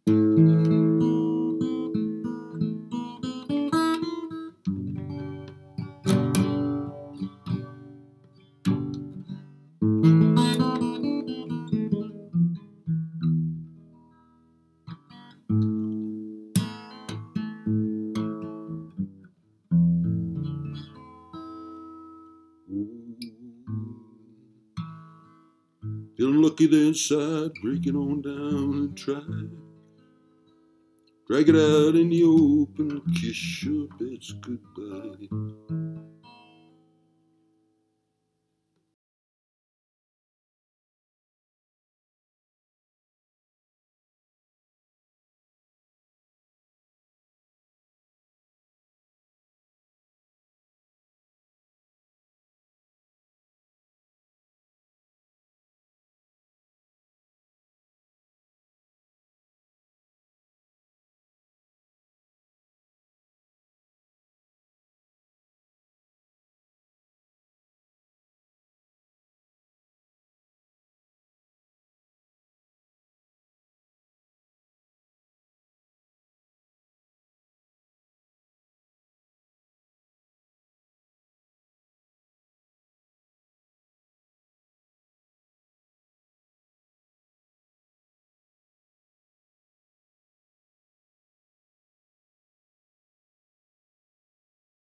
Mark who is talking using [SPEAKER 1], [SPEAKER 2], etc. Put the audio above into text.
[SPEAKER 1] Feeling lucky the inside, breaking on down and try. Drag it out in the open, kiss your beds goodbye.